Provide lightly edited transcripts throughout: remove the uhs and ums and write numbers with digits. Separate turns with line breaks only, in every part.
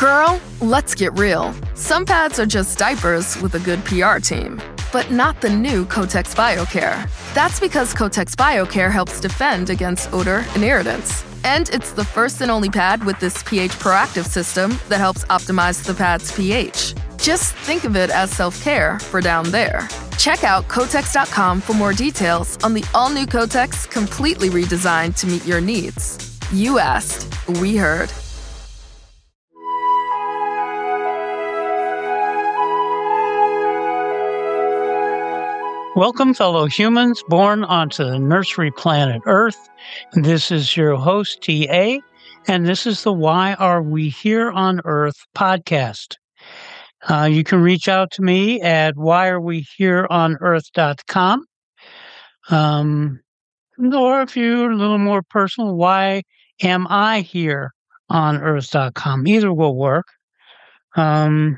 Girl, let's get real. Some pads are just diapers with a good PR team, but not the new Kotex BioCare. That's because Kotex BioCare helps defend against odor and irritants. And it's the first and only pad with this pH proactive system that helps optimize the pad's pH. Just think of it as self-care for down there. Check out Kotex.com for more details on the all-new Kotex, completely redesigned to meet your needs. You asked, we heard.
Welcome, fellow humans born onto the nursery planet Earth. This is your host, TA, and this is the Why Are We Here on Earth podcast. You can reach out to me at whyarewehereonearth.com. Or if you're a little more personal, why am I here on earth.com? Either will work. Send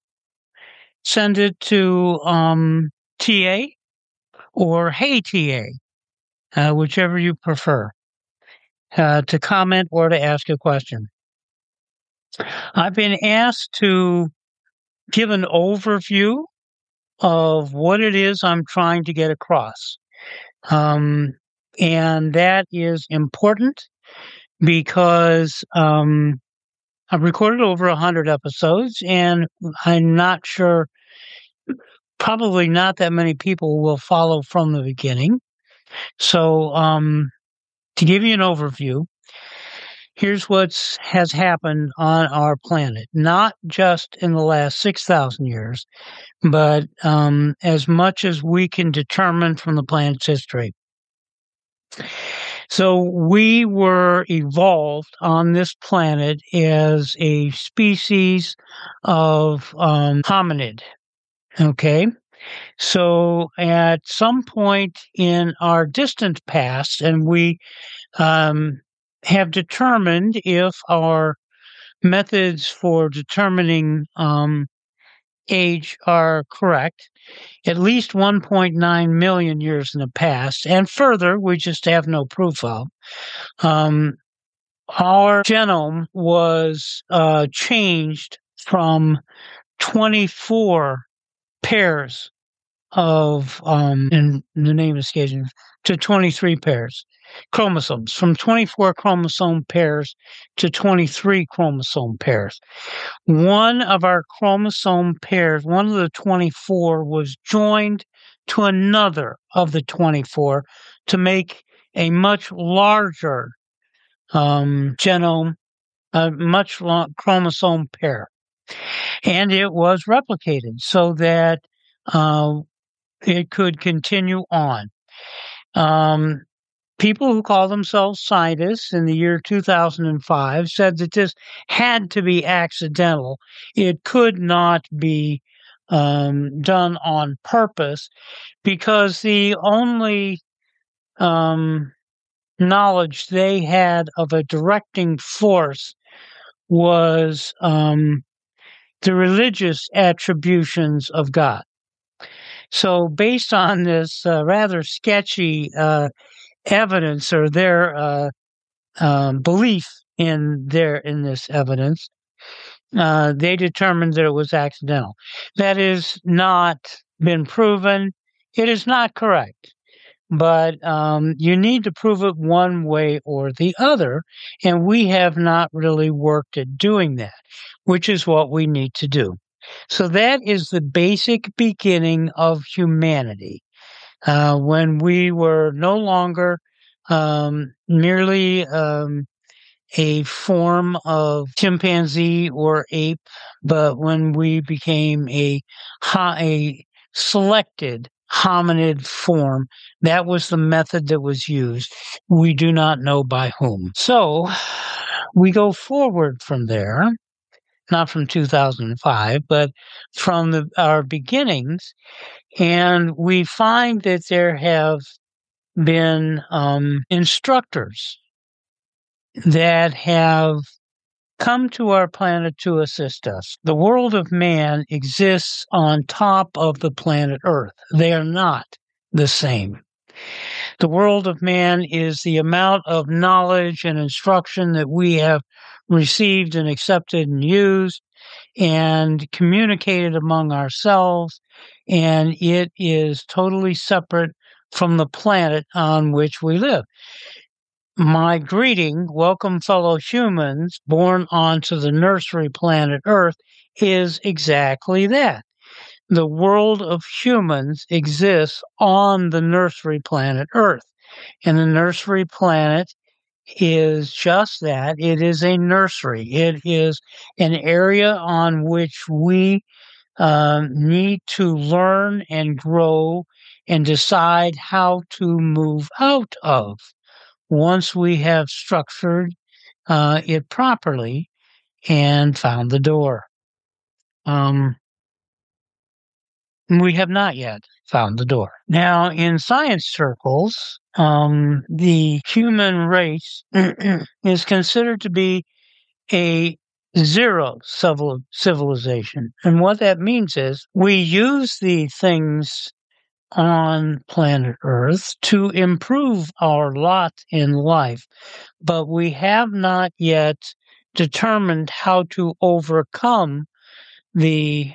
it to TA or Hey TA, whichever you prefer, to comment or to ask a question. I've been asked to give an overview of what it is I'm trying to get across. And that is important because I've recorded over 100 episodes, and I'm not sure, probably not that many people will follow from the beginning. So to give you an overview, here's what has happened on our planet, not just in the last 6,000 years, but as much as we can determine from the planet's history. So we were evolved on this planet as a species of hominid. Okay, so at some point in our distant past, and we have determined if our methods for determining age are correct, at least 1.9 million years in the past, and further, we just have no proof of. Our genome was changed from 24 pairs of, and the name escapes me, to 23 pairs. Chromosomes, from 24 chromosome pairs to 23 chromosome pairs. One of our chromosome pairs, one of the 24, was joined to another of the 24 to make a much larger genome, a much chromosome pair. And it was replicated so that it could continue on. People who call themselves scientists in the year 2005 said that this had to be accidental. It could not be done on purpose, because the only knowledge they had of a directing force was the religious attributions of God. So based on this rather sketchy evidence, or their belief in this evidence, they determined that it was accidental. That has not been proven. It is not correct. But you need to prove it one way or the other, and we have not really worked at doing that, which is what we need to do. So that is the basic beginning of humanity, when we were no longer merely a form of chimpanzee or ape, but when we became a selected hominid form. That was the method that was used. We do not know by whom. So we go forward from there, not from 2005, but from our beginnings, and we find that there have been instructors that have come to our planet to assist us. The world of man exists on top of the planet Earth. They are not the same. The world of man is the amount of knowledge and instruction that we have received and accepted and used and communicated among ourselves, and it is totally separate from the planet on which we live. My greeting, welcome fellow humans born onto the nursery planet Earth, is exactly that. The world of humans exists on the nursery planet Earth, and the nursery planet is just that. It is a nursery. It is an area on which we need to learn and grow and decide how to move out of once we have structured it properly and found the door. We have not yet found the door. Now, in science circles, the human race is considered to be a zero civilization. And what that means is we use the things on planet Earth to improve our lot in life, but we have not yet determined how to overcome the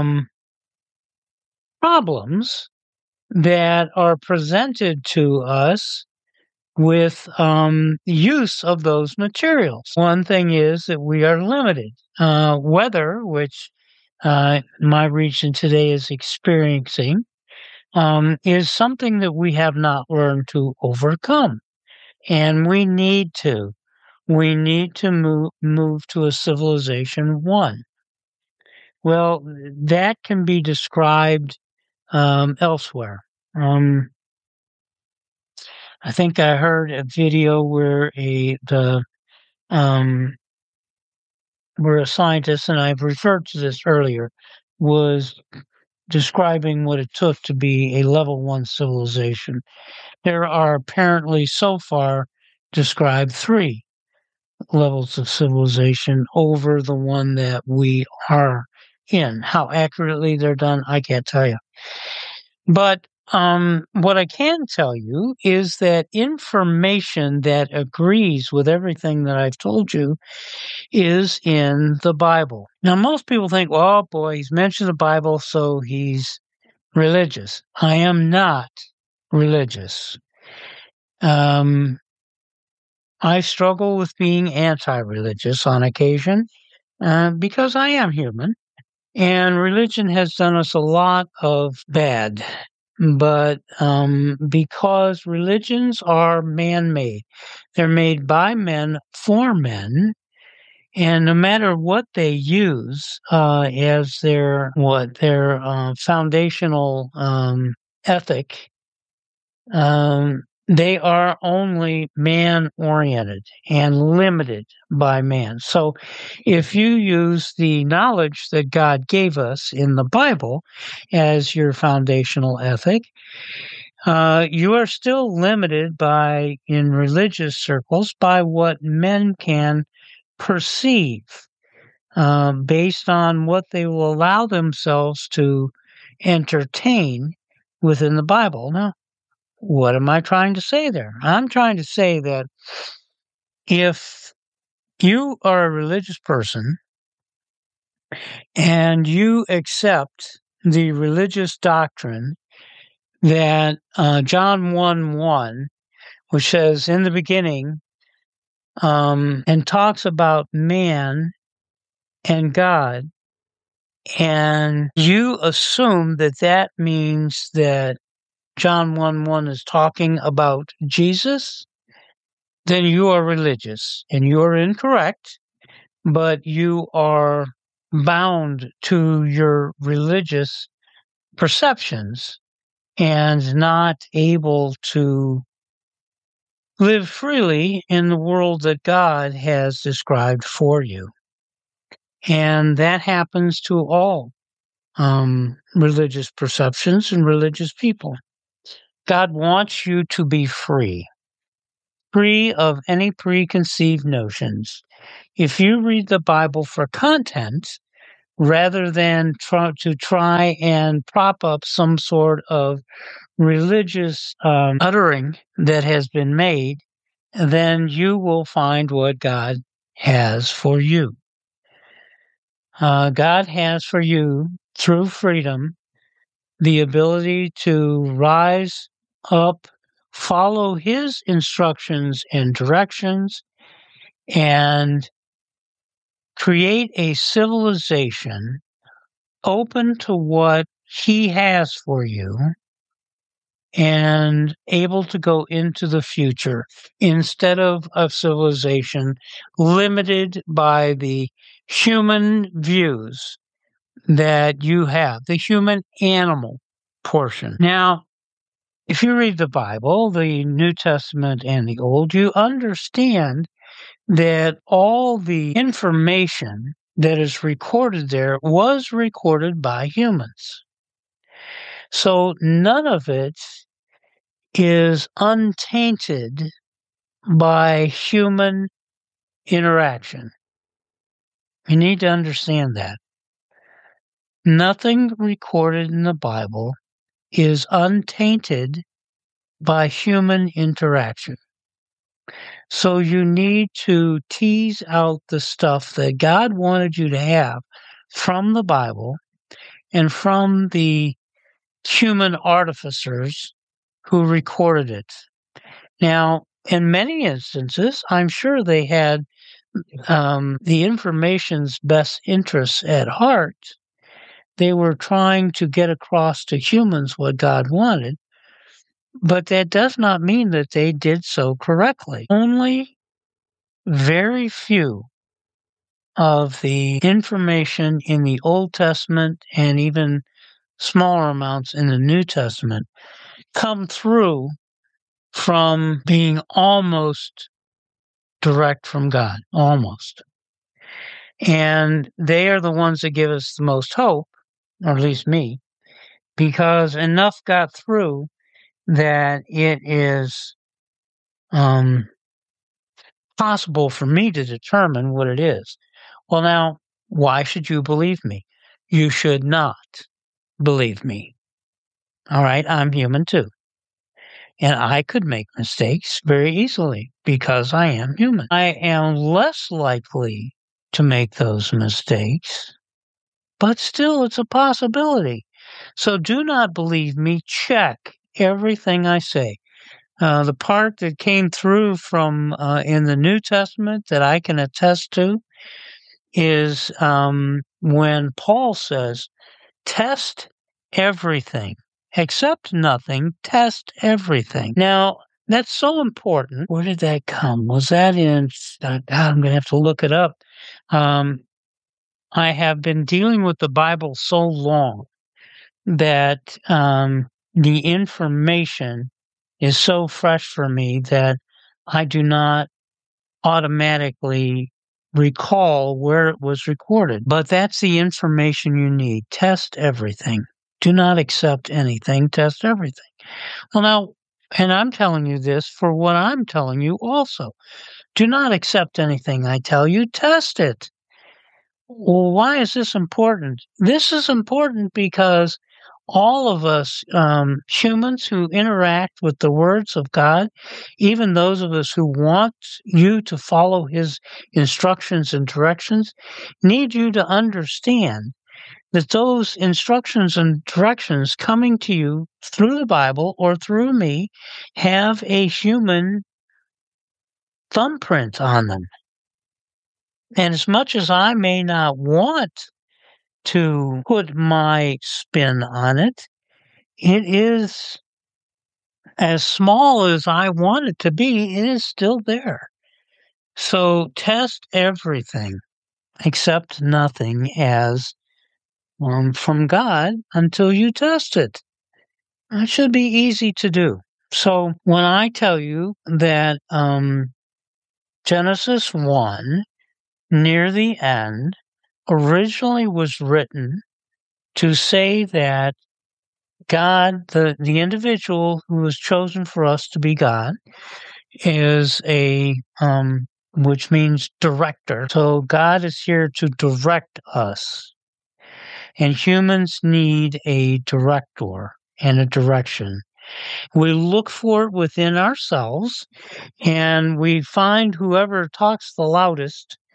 problems that are presented to us with use of those materials. One thing is that we are limited. Weather, which my region today is experiencing, is something that we have not learned to overcome. And we need to. We need to move to a civilization one. Well, that can be described elsewhere. I think I heard a video where a scientist, and I've referred to this earlier, was describing what it took to be a level 1 civilization. There are apparently so far described 3 levels of civilization over the one that we are in. How accurately they're done, I can't tell you. But what I can tell you is that information that agrees with everything that I've told you is in the Bible. Now, most people think, well, boy, he's mentioned the Bible, so he's religious. I am not religious. I struggle with being anti-religious on occasion because I am human, and religion has done us a lot of bad. But because religions are man-made, they're made by men for men, and no matter what they use as their foundational ethic, they are only man-oriented and limited by man. So if you use the knowledge that God gave us in the Bible as your foundational ethic, you are still limited in religious circles, by what men can perceive based on what they will allow themselves to entertain within the Bible. Now, what am I trying to say there? I'm trying to say that if you are a religious person and you accept the religious doctrine that John 1:1, which says, in the beginning, and talks about man and God, and you assume that that means that John 1:1 is talking about Jesus, then you are religious, and you are incorrect, but you are bound to your religious perceptions and not able to live freely in the world that God has described for you. And that happens to all religious perceptions and religious people. God wants you to be free of any preconceived notions. If you read the Bible for content, rather than try and prop up some sort of religious uttering that has been made, then you will find what God has for you. God has for you, through freedom, the ability to rise up, follow His instructions and directions, and create a civilization open to what He has for you and able to go into the future instead of a civilization limited by the human views that you have, the human animal portion. Now, if you read the Bible, the New Testament and the Old, you understand that all the information that is recorded there was recorded by humans. So none of it is untainted by human interaction. You need to understand that. Nothing recorded in the Bible is untainted by human interaction. So you need to tease out the stuff that God wanted you to have from the Bible and from the human artificers who recorded it. Now, in many instances, I'm sure they had the information's best interests at heart. They were trying to get across to humans what God wanted, but that does not mean that they did so correctly. Only very few of the information in the Old Testament and even smaller amounts in the New Testament come through from being almost direct from God, almost. And they are the ones that give us the most hope, or at least me, because enough got through that it is possible for me to determine what it is. Well, now, why should you believe me? You should not believe me. All right, I'm human too. And I could make mistakes very easily because I am human. I am less likely to make those mistakes, but still it's a possibility. So do not believe me. Check everything I say. The part that came through from in the New Testament that I can attest to is when Paul says, test everything. Accept nothing, test everything. Now, that's so important. Where did that come? Was that in, I'm going to have to look it up. I have been dealing with the Bible so long that the information is so fresh for me that I do not automatically recall where it was recorded. But that's the information you need. Test everything. Do not accept anything. Test everything. Well, now, and I'm telling you this for what I'm telling you also. Do not accept anything I tell you. Test it. Well, why is this important? This is important because all of us humans who interact with the words of God, even those of us who want you to follow His instructions and directions, need you to understand that those instructions and directions coming to you through the Bible or through me have a human thumbprint on them. And as much as I may not want to put my spin on it, it is as small as I want it to be, it is still there. So test everything, accept nothing as from God until you test it. It should be easy to do. So when I tell you that Genesis 1, near the end, originally was written to say that God, the individual who was chosen for us to be God, is a which means director. So God is here to direct us. And humans need a director and a direction. We look for it within ourselves, and we find whoever talks the loudest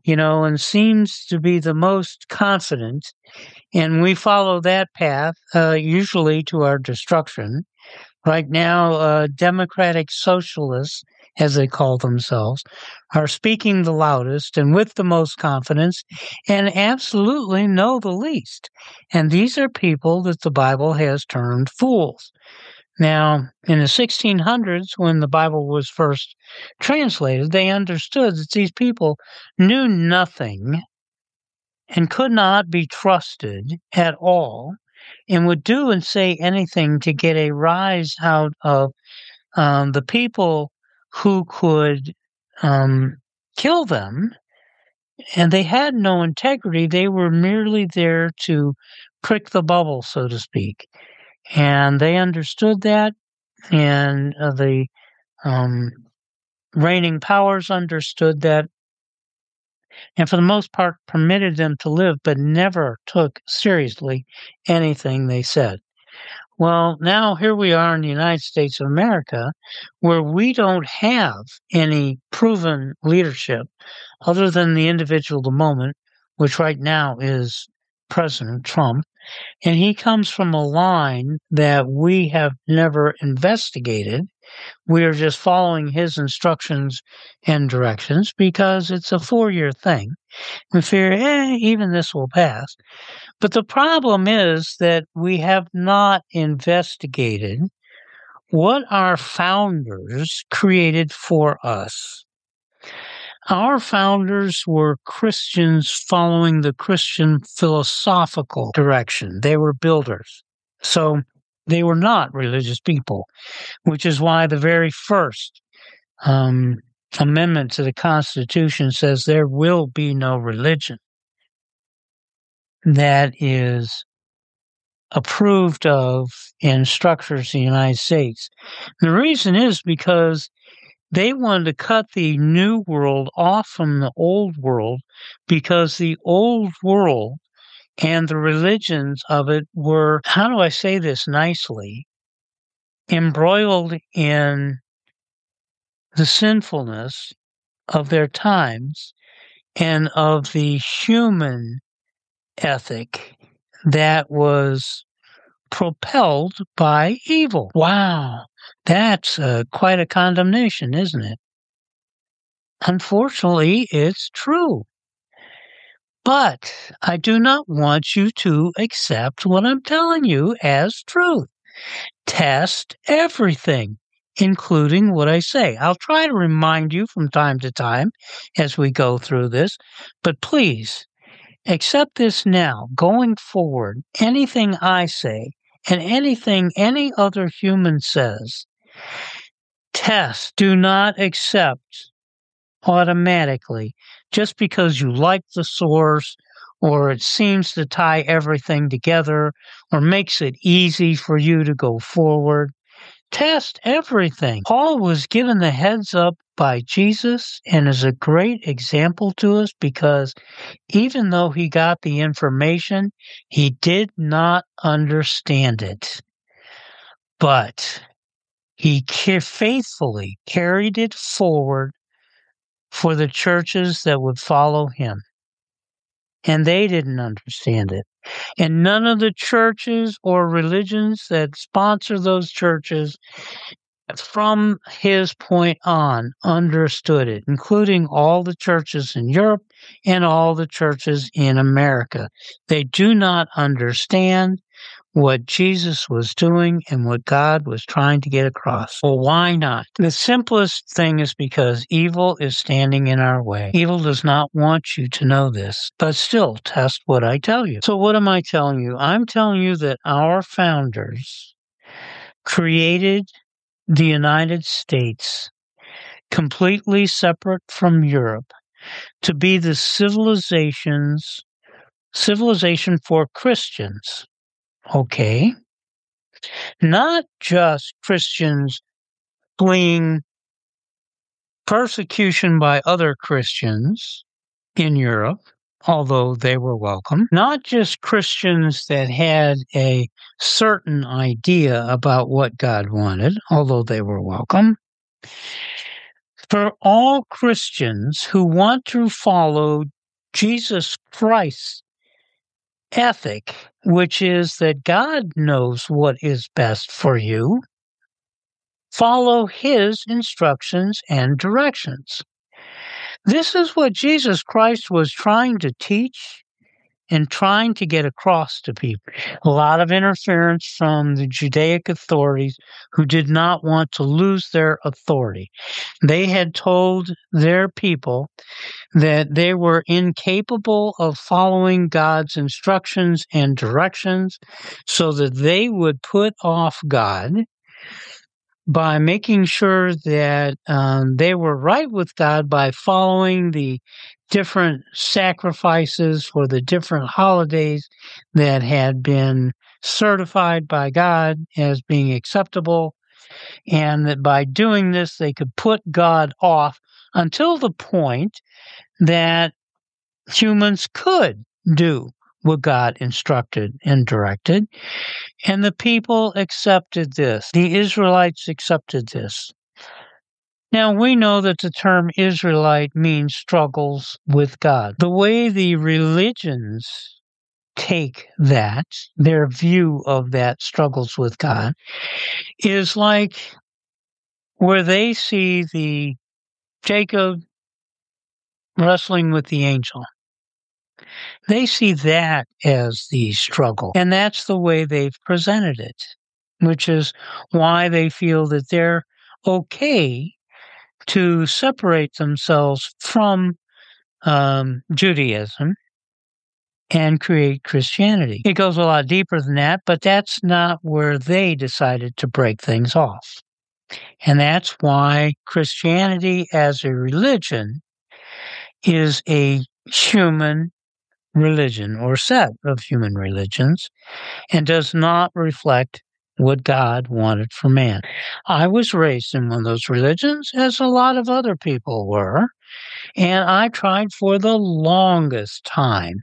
and seems to be the most confident. And we follow that path, usually to our destruction. Right now, democratic socialists, as they call themselves, are speaking the loudest and with the most confidence and absolutely know the least. And these are people that the Bible has termed fools. Now, in the 1600s, when the Bible was first translated, they understood that these people knew nothing and could not be trusted at all, and would do and say anything to get a rise out of the people who could kill them. And they had no integrity. They were merely there to prick the bubble, so to speak. And they understood that, and the reigning powers understood that, and for the most part permitted them to live, but never took seriously anything they said. Well, now here we are in the United States of America, where we don't have any proven leadership other than the individual of the moment, which right now is President Trump. And he comes from a line that we have never investigated. We are just following his instructions and directions because it's a 4-year thing. We figure, even this will pass. But the problem is that we have not investigated what our founders created for us. Our founders were Christians following the Christian philosophical direction. They were builders. So they were not religious people, which is why the very first amendment to the Constitution says there will be no religion that is approved of in structures in the United States. The reason is because they wanted to cut the new world off from the old world, because the old world and the religions of it were, how do I say this nicely, embroiled in the sinfulness of their times and of the human ethic that was propelled by evil. Wow, that's quite a condemnation, isn't it? Unfortunately, it's true. But I do not want you to accept what I'm telling you as truth. Test everything, including what I say. I'll try to remind you from time to time as we go through this, but please accept this now. Going forward, anything I say and anything any other human says, test. Do not accept automatically just because you like the source or it seems to tie everything together or makes it easy for you to go forward. Test everything. Paul was given the heads up by Jesus and is a great example to us, because even though he got the information, he did not understand it. But he faithfully carried it forward for the churches that would follow him. And they didn't understand it. And none of the churches or religions that sponsor those churches from his point on understood it, including all the churches in Europe and all the churches in America. They do not understand what Jesus was doing and what God was trying to get across. Well, why not? The simplest thing is because evil is standing in our way. Evil does not want you to know this, but still test what I tell you. So what am I telling you? I'm telling you that our founders created the United States completely separate from Europe to be the civilization for Christians. Okay. Not just Christians fleeing persecution by other Christians in Europe, although they were welcome. Not just Christians that had a certain idea about what God wanted, although they were welcome. For all Christians who want to follow Jesus Christ's ethic, which is that God knows what is best for you, follow his instructions and directions. This is what Jesus Christ was trying to teach and trying to get across to people. A lot of interference from the Judaic authorities who did not want to lose their authority. They had told their people that they were incapable of following God's instructions and directions, so that they would put off God by making sure that they were right with God by following the different sacrifices for the different holidays that had been certified by God as being acceptable, and that by doing this they could put God off until the point that humans could do what God instructed and directed. And the people accepted this. The Israelites accepted this. Now, we know that the term Israelite means struggles with God. The way the religions take that, their view of that struggles with God, is like where they see the Jacob wrestling with the angel. They see that as the struggle. And that's the way they've presented it, which is why they feel that they're okay to separate themselves from Judaism and create Christianity. It goes a lot deeper than that, but that's not where they decided to break things off. And that's why Christianity as a religion is a human religion or set of human religions and does not reflect what God wanted for man. I was raised in one of those religions, as a lot of other people were, and I tried for the longest time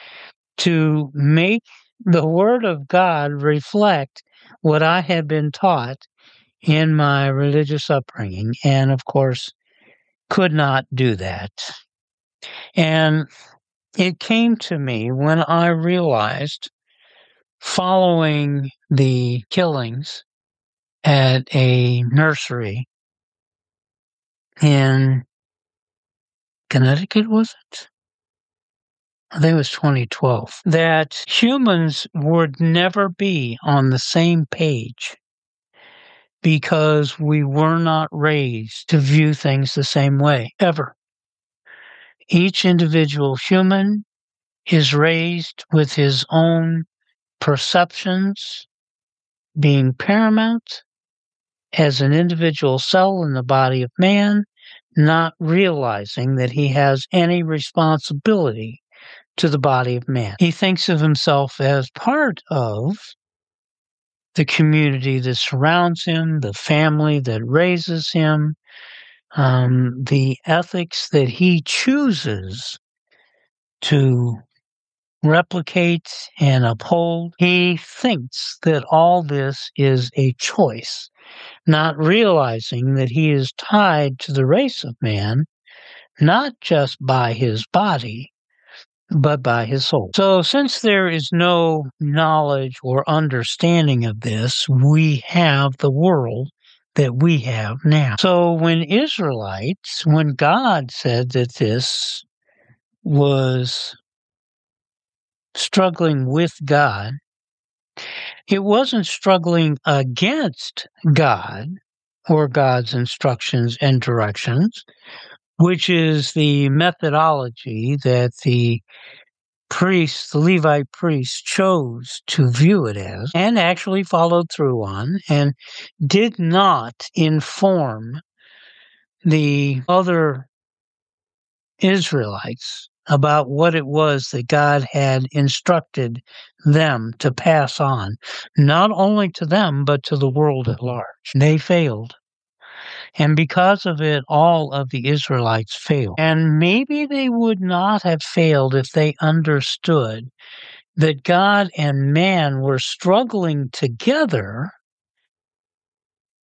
to make the Word of God reflect what I had been taught in my religious upbringing, and of course could not do that. And it came to me when I realized, following the killings at a nursery in Connecticut, was it? I think it was 2012, that humans would never be on the same page because we were not raised to view things the same way, ever. Each individual human is raised with his own perceptions being paramount as an individual cell in the body of man, not realizing that he has any responsibility to the body of man. He thinks of himself as part of the community that surrounds him, the family that raises him, the ethics that he chooses to replicate and uphold. He thinks that all this is a choice, not realizing that he is tied to the race of man, not just by his body, but by his soul. So since there is no knowledge or understanding of this, we have the world that we have now. So when God said that this was struggling with God, it wasn't struggling against God or God's instructions and directions, which is the methodology that the Levite priests chose to view it as, and actually followed through on, and did not inform the other Israelites about what it was that God had instructed them to pass on, not only to them, but to the world at large. They failed. And because of it, all of the Israelites failed. And maybe they would not have failed if they understood that God and man were struggling together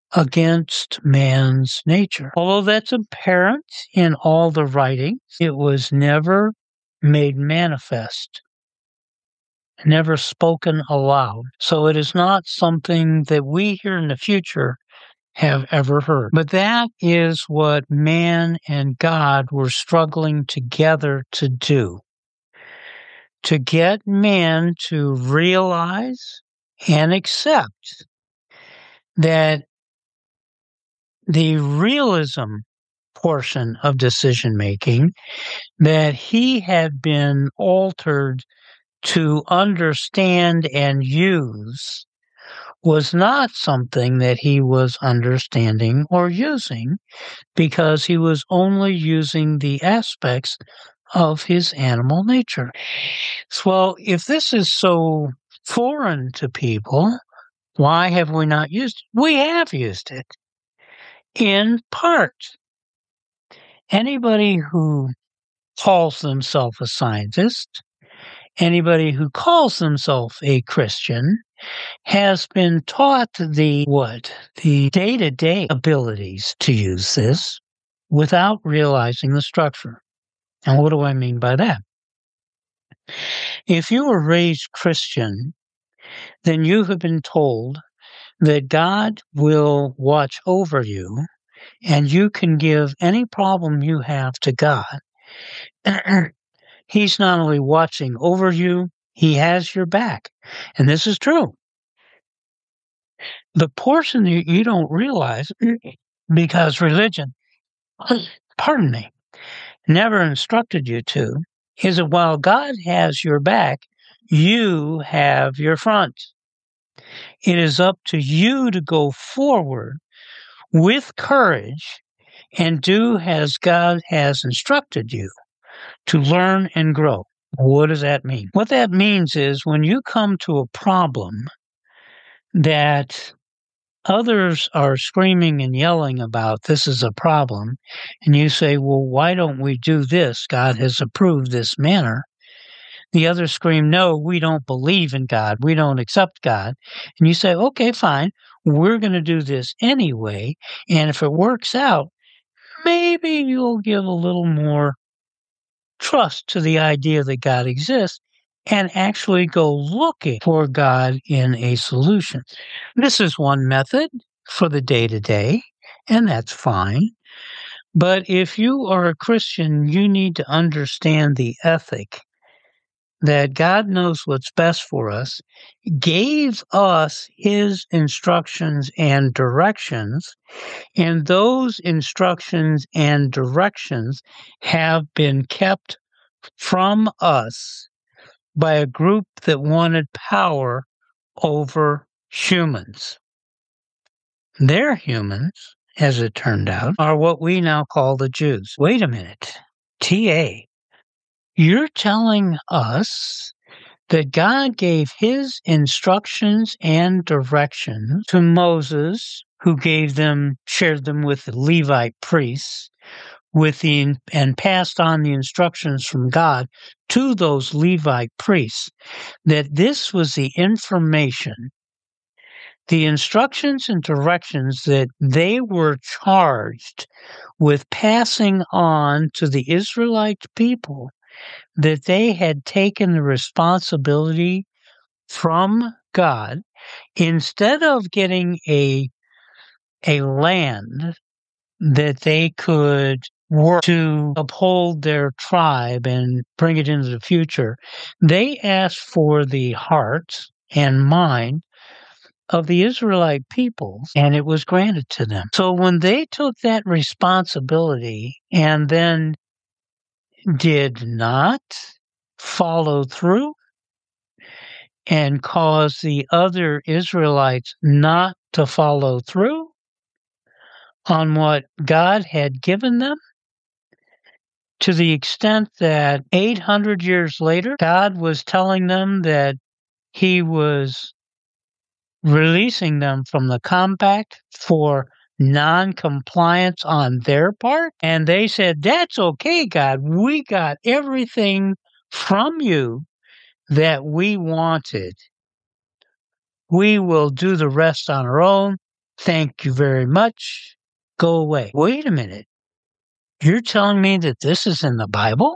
against man's nature. Although that's apparent in all the writings, it was never made manifest, never spoken aloud. So it is not something that we here in the future have ever heard. But that is what man and God were struggling together to do. To get man to realize and accept that the realism portion of decision making, that he had been altered to understand and use, was not something that he was understanding or using, because he was only using the aspects of his animal nature. So, well, if this is so foreign to people, why have we not used it? We have used it in part. Anybody who calls themselves a scientist, anybody who calls themselves a Christian, has been taught the day-to-day abilities to use this without realizing the structure. And what do I mean by that? If you were raised Christian, then you have been told that God will watch over you, and you can give any problem you have to God. He's not only watching over you, he has your back. And this is true. The portion that you don't realize, because religion, pardon me, never instructed you to, is that while God has your back, you have your front. It is up to you to go forward with courage and do as God has instructed you, to learn and grow. What does that mean? What that means is when you come to a problem that others are screaming and yelling about, this is a problem, and you say, well, why don't we do this? God has approved this manner. The others scream, no, we don't believe in God. We don't accept God. And you say, okay, fine. We're going to do this anyway. And if it works out, maybe you'll give a little more trust to the idea that God exists and actually go looking for God in a solution. This is one method for the day-to-day, and that's fine. But if you are a Christian, you need to understand the ethic that God knows what's best for us, gave us his instructions and directions, and those instructions and directions have been kept from us by a group that wanted power over humans. Their humans, as it turned out, are what we now call the Jews. Wait a minute. TA, you're telling us that God gave his instructions and directions to Moses, who shared them with the Levite priests, and passed on the instructions from God to those Levite priests, that this was the information, the instructions and directions that they were charged with passing on to the Israelite people, that they had taken the responsibility from God. Instead of getting a land that they could work to uphold their tribe and bring it into the future, they asked for the hearts and mind of the Israelite people, and it was granted to them. So when they took that responsibility and then did not follow through and cause the other Israelites not to follow through on what God had given them, to the extent that 800 years later, God was telling them that he was releasing them from the compact for non-compliance on their part. And they said, that's okay, God. We got everything from you that we wanted. We will do the rest on our own. Thank you very much. Go away. Wait a minute. You're telling me that this is in the Bible?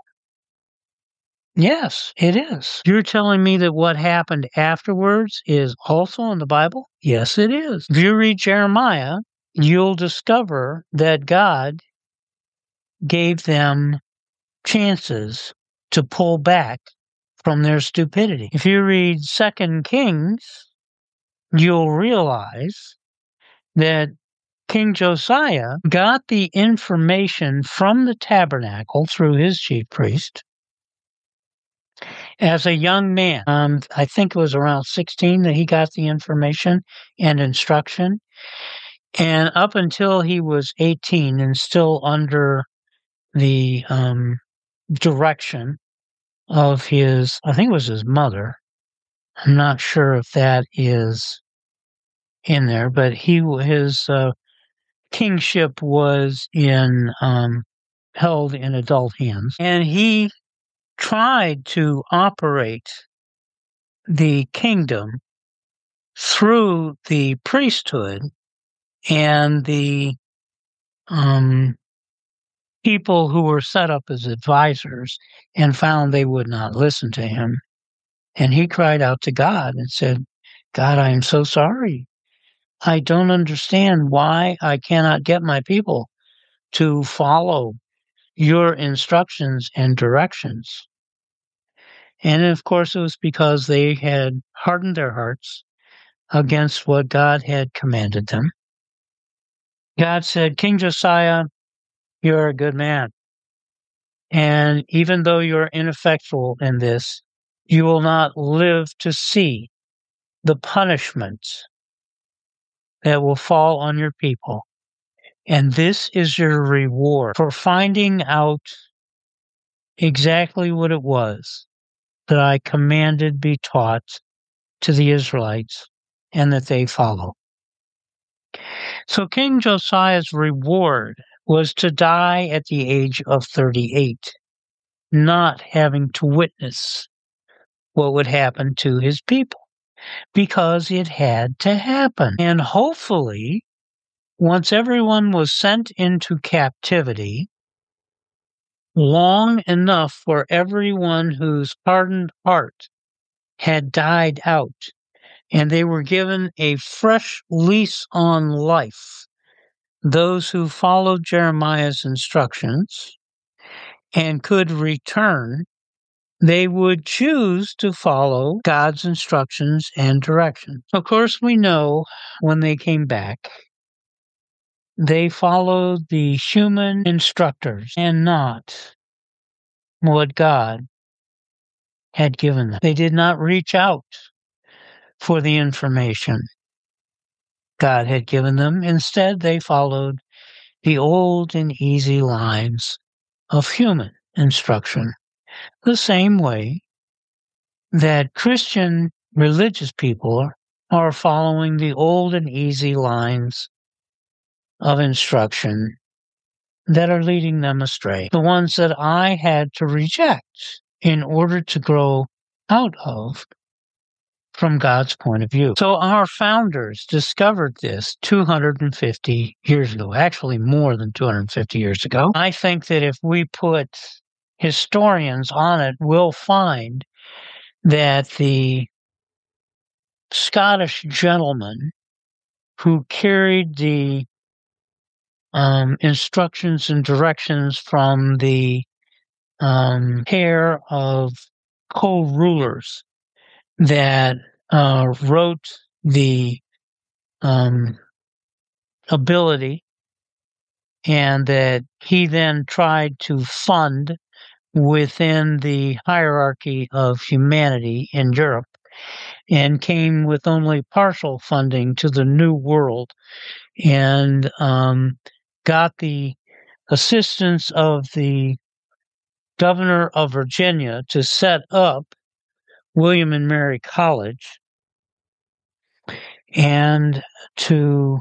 Yes, it is. You're telling me that what happened afterwards is also in the Bible? Yes, it is. If you read Jeremiah, you'll discover that God gave them chances to pull back from their stupidity. If you read 2 Kings, you'll realize that King Josiah got the information from the tabernacle through his chief priest as a young man. I think it was around 16 that he got the information and instruction. And up until he was 18 and still under the direction of his, I think it was his mother. I'm not sure if that is in there, but his kingship was held in adult hands, and he tried to operate the kingdom through the priesthood and the people who were set up as advisors, and found they would not listen to him. And he cried out to God and said, God, I am so sorry. I don't understand why I cannot get my people to follow your instructions and directions. And of course, it was because they had hardened their hearts against what God had commanded them. God said, King Josiah, you're a good man. And even though you're ineffectual in this, you will not live to see the punishment that will fall on your people. And this is your reward for finding out exactly what it was that I commanded be taught to the Israelites and that they follow. So King Josiah's reward was to die at the age of 38, not having to witness what would happen to his people, because it had to happen. And hopefully, once everyone was sent into captivity, long enough for everyone whose hardened heart had died out, and they were given a fresh lease on life, those who followed Jeremiah's instructions and could return, they would choose to follow God's instructions and directions. Of course, we know when they came back, they followed the human instructors and not what God had given them. They did not reach out for the information God had given them. Instead, they followed the old and easy lines of human instruction, the same way that Christian religious people are following the old and easy lines of instruction that are leading them astray, the ones that I had to reject in order to grow out of from God's point of view. So our founders discovered this 250 years ago, actually more than 250 years ago. I think that if we put historians on it, we'll find that the Scottish gentleman who carried the instructions and directions from the pair of co-rulers that wrote the ability, and that he then tried to fund within the hierarchy of humanity in Europe, and came with only partial funding to the New World, and got the assistance of the governor of Virginia to set up William and Mary College, and to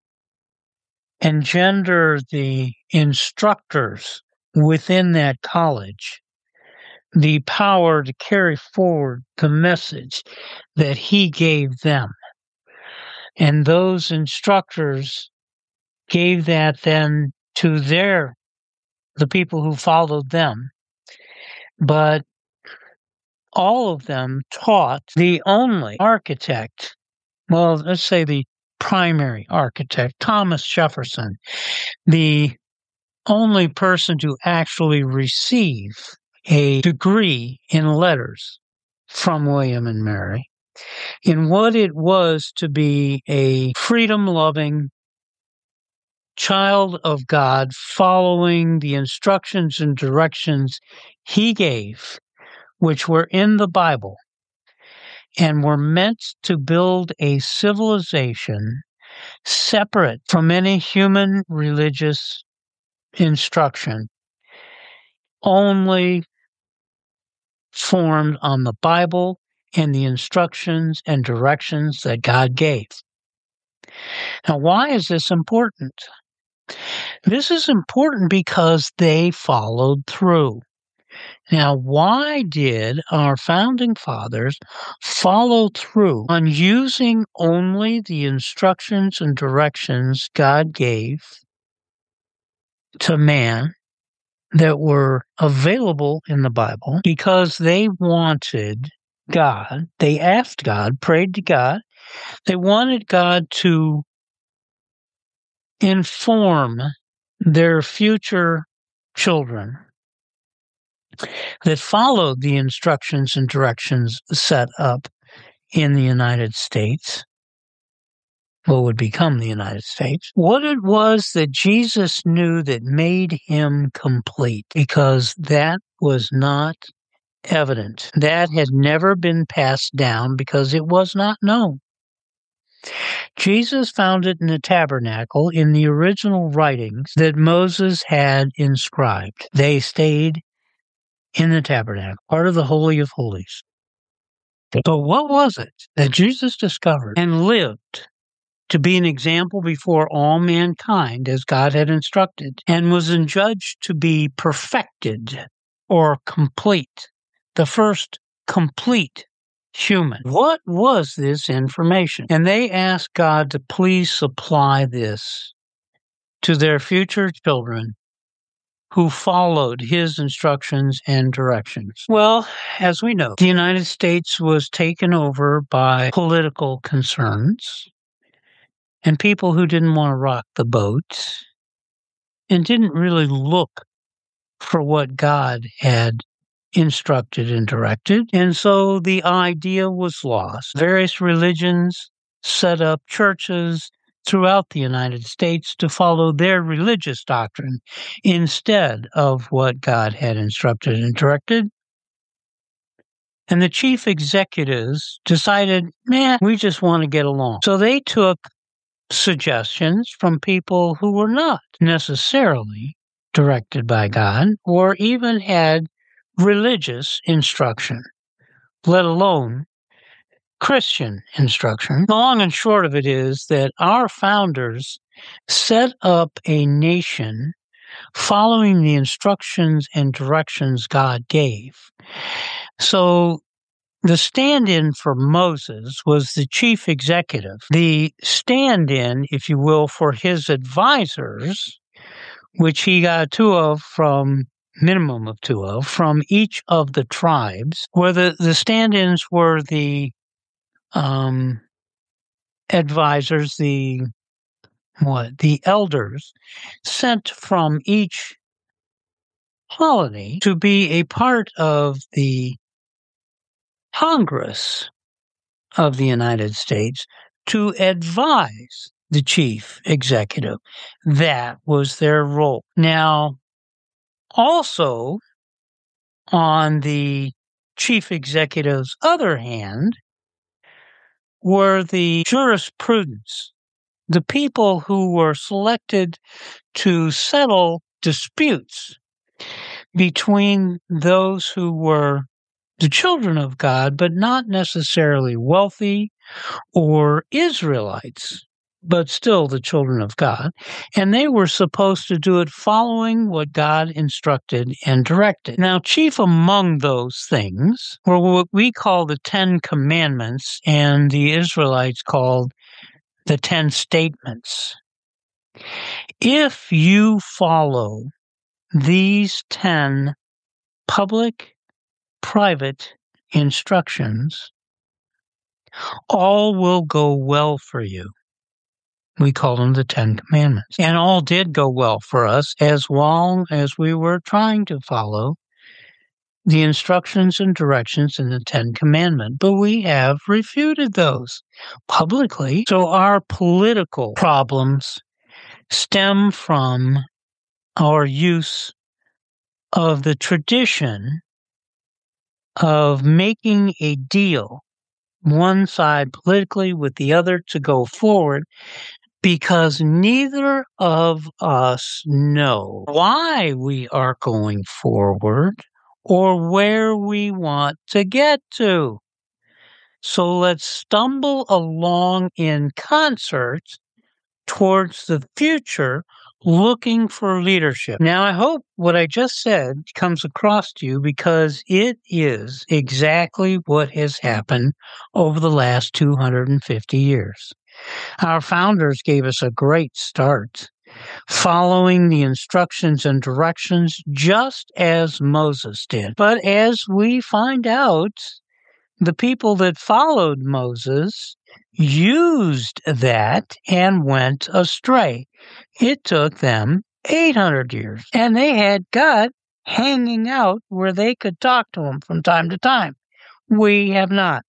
engender the instructors within that college the power to carry forward the message that he gave them. And those instructors gave that then to the people who followed them. But all of them taught the only architect, well, let's say the primary architect, Thomas Jefferson, the only person to actually receive a degree in letters from William and Mary, in what it was to be a freedom-loving child of God, following the instructions and directions he gave, which were in the Bible, and were meant to build a civilization separate from any human religious instruction, only formed on the Bible and the instructions and directions that God gave. Now, why is this important? This is important because they followed through. Now, why did our founding fathers follow through on using only the instructions and directions God gave to man that were available in the Bible? Because they wanted God, they asked God, prayed to God, they wanted God to inform their future children that followed the instructions and directions set up in the United States, what would become the United States, what it was that Jesus knew that made him complete, because that was not evident. That had never been passed down because it was not known. Jesus found it in the tabernacle in the original writings that Moses had inscribed. They stayed in the tabernacle, part of the Holy of Holies. But what was it that Jesus discovered and lived to be an example before all mankind as God had instructed, and was adjudged to be perfected or complete, the first complete human? What was this information? And they asked God to please supply this to their future children who followed his instructions and directions. Well, as we know, the United States was taken over by political concerns and people who didn't want to rock the boat and didn't really look for what God had instructed and directed. And so the idea was lost. Various religions set up churches throughout the United States to follow their religious doctrine instead of what God had instructed and directed. And the chief executives decided, we just want to get along. So they took suggestions from people who were not necessarily directed by God or even had religious instruction, let alone Christian instruction. The long and short of it is that our founders set up a nation following the instructions and directions God gave. So the stand-in for Moses was the chief executive. The stand-in, if you will, for his advisors, which he got minimum of two of, from each of the tribes, where the stand-ins were the advisors, the elders sent from each colony to be a part of the Congress of the United States to advise the chief executive. That was their role. Now, also on the chief executive's other hand were the jurisprudence, the people who were selected to settle disputes between those who were the children of God, but not necessarily wealthy or Israelites, but still the children of God. And they were supposed to do it following what God instructed and directed. Now, chief among those things were what we call the Ten Commandments, and the Israelites called the 10 statements. If you follow these 10 public, private instructions, all will go well for you. We call them the 10 Commandments. And all did go well for us as long as we were trying to follow the instructions and directions in the 10 Commandments. But we have refuted those publicly. So our political problems stem from our use of the tradition of making a deal, one side politically with the other to go forward, because neither of us know why we are going forward or where we want to get to. So let's stumble along in concert towards the future, looking for leadership. Now, I hope what I just said comes across to you, because it is exactly what has happened over the last 250 years. Our founders gave us a great start, following the instructions and directions just as Moses did. But as we find out, the people that followed Moses used that and went astray. It took them 800 years, and they had God hanging out where they could talk to him from time to time. We have not.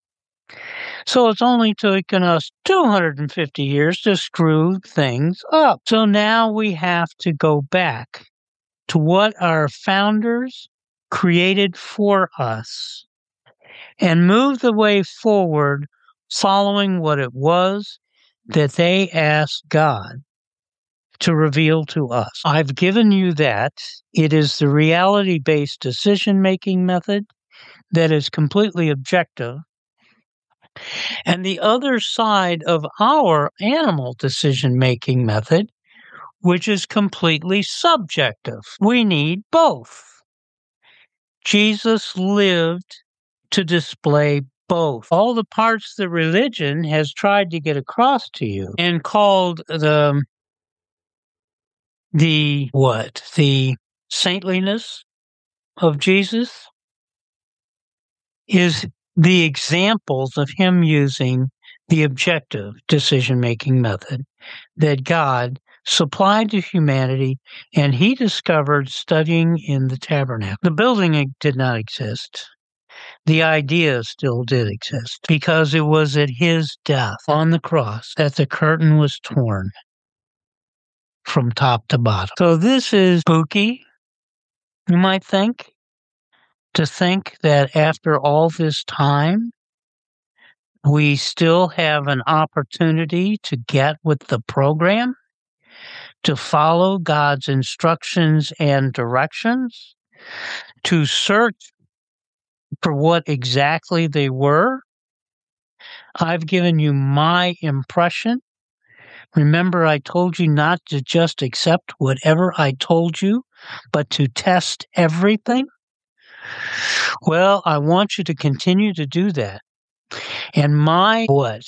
So it's only taken us 250 years to screw things up. So now we have to go back to what our founders created for us and move the way forward following what it was that they asked God to reveal to us. I've given you that. It is the reality-based decision-making method that is completely objective. And the other side of our animal decision-making method, which is completely subjective. We need both. Jesus lived to display both. All the parts that religion has tried to get across to you and called the saintliness of Jesus is the examples of him using the objective decision-making method that God supplied to humanity, and he discovered studying in the tabernacle. The building did not exist. The idea still did exist, because it was at his death on the cross that the curtain was torn from top to bottom. So this is spooky, you might think, to think that after all this time, we still have an opportunity to get with the program, to follow God's instructions and directions, to search for what exactly they were. I've given you my impression. Remember, I told you not to just accept whatever I told you, but to test everything. Well, I want you to continue to do that. And my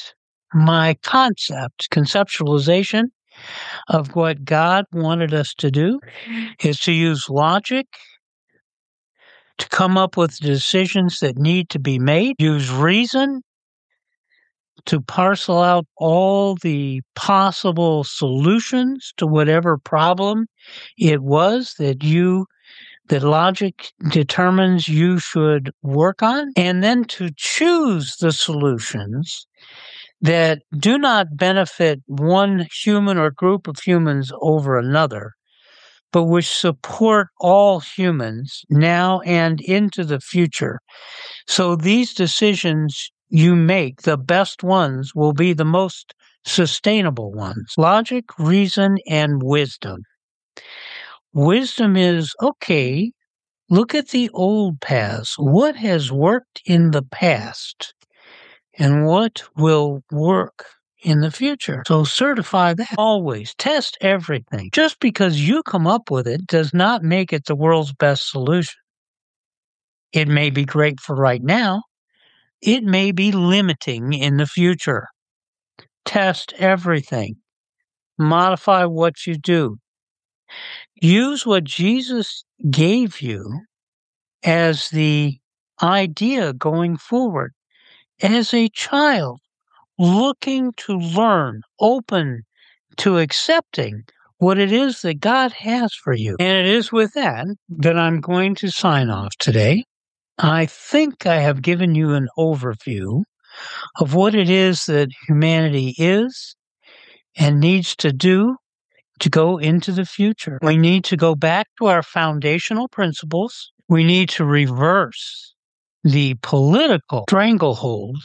conceptualization of what God wanted us to do is to use logic to come up with decisions that need to be made, use reason to parcel out all the possible solutions to whatever problem it was that logic determines you should work on, and then to choose the solutions that do not benefit one human or group of humans over another, but which support all humans now and into the future. So these decisions you make, the best ones, will be the most sustainable ones. Logic, reason, and wisdom. Wisdom is, okay, look at the old paths. What has worked in the past and what will work in the future? So certify that. Always test everything. Just because you come up with it does not make it the world's best solution. It may be great for right now. It may be limiting in the future. Test everything. Modify what you do. Use what Jesus gave you as the idea going forward. As a child, looking to learn, open to accepting what it is that God has for you. And it is with that I'm going to sign off today. I think I have given you an overview of what it is that humanity is and needs to do to go into the future. We need to go back to our foundational principles. We need to reverse the political stranglehold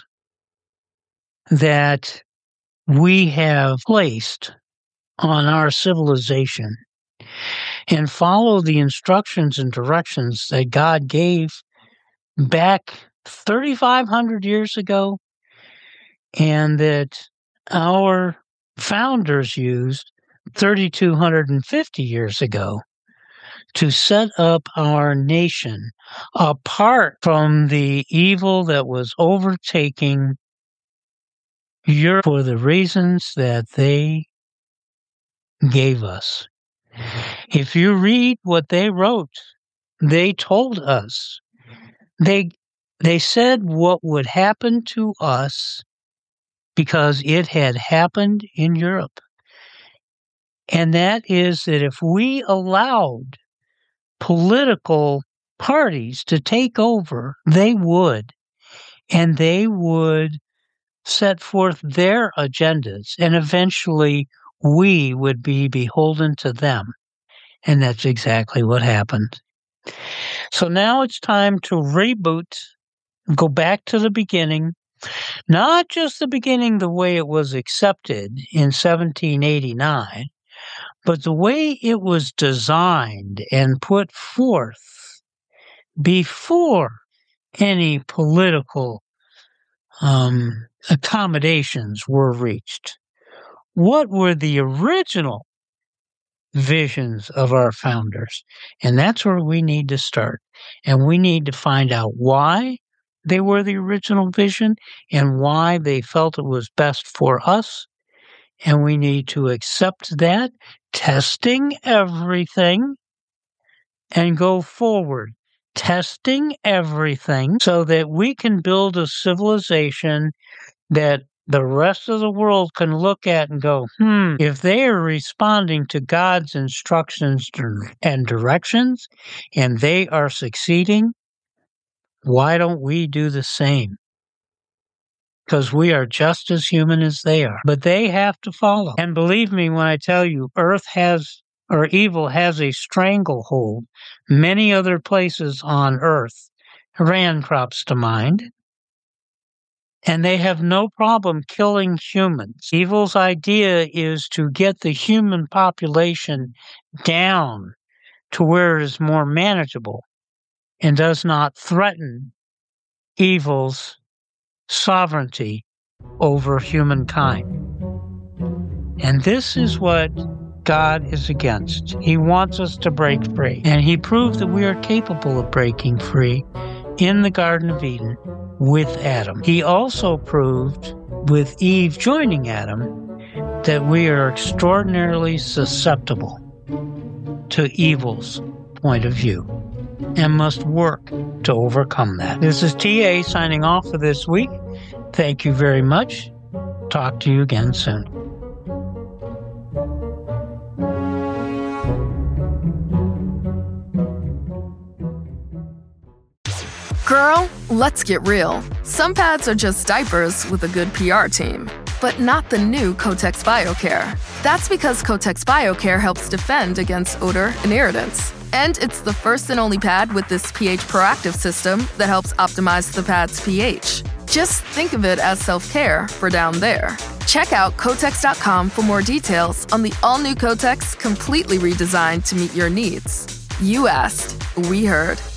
that we have placed on our civilization and follow the instructions and directions that God gave back 3,500 years ago and that our founders used 3,250 years ago to set up our nation apart from the evil that was overtaking Europe for the reasons that they gave us. If you read what they wrote, they told us, they said what would happen to us because it had happened in Europe. And that is that if we allowed political parties to take over, they would. And they would set forth their agendas, and eventually we would be beholden to them. And that's exactly what happened. So now it's time to reboot, go back to the beginning, not just the beginning the way it was accepted in 1789, but the way it was designed and put forth before any political accommodations were reached. What were the original visions of our founders? And that's where we need to start. And we need to find out why they were the original vision and why they felt it was best for us. And we need to accept that, testing everything, and go forward, testing everything so that we can build a civilization that the rest of the world can look at and go, if they are responding to God's instructions and directions and they are succeeding, why don't we do the same? Because we are just as human as they are. But they have to follow. And believe me when I tell you, evil has a stranglehold. Many other places on earth, Iran crops to mind. And they have no problem killing humans. Evil's idea is to get the human population down to where it is more manageable and does not threaten evil's sovereignty over humankind. And this is what God is against. He wants us to break free. And he proved that we are capable of breaking free in the Garden of Eden with Adam. He also proved with Eve joining Adam that we are extraordinarily susceptible to evil's point of view and must work to overcome that. This is TA signing off for this week. Thank you very much. Talk to you again soon.
Girl, let's get real. Some pads are just diapers with a good PR team, but not the new Kotex BioCare. That's because Kotex BioCare helps defend against odor and irritants. And it's the first and only pad with this pH proactive system that helps optimize the pad's pH. Just think of it as self-care for down there. Check out Kotex.com for more details on the all-new Kotex, completely redesigned to meet your needs. You asked, we heard.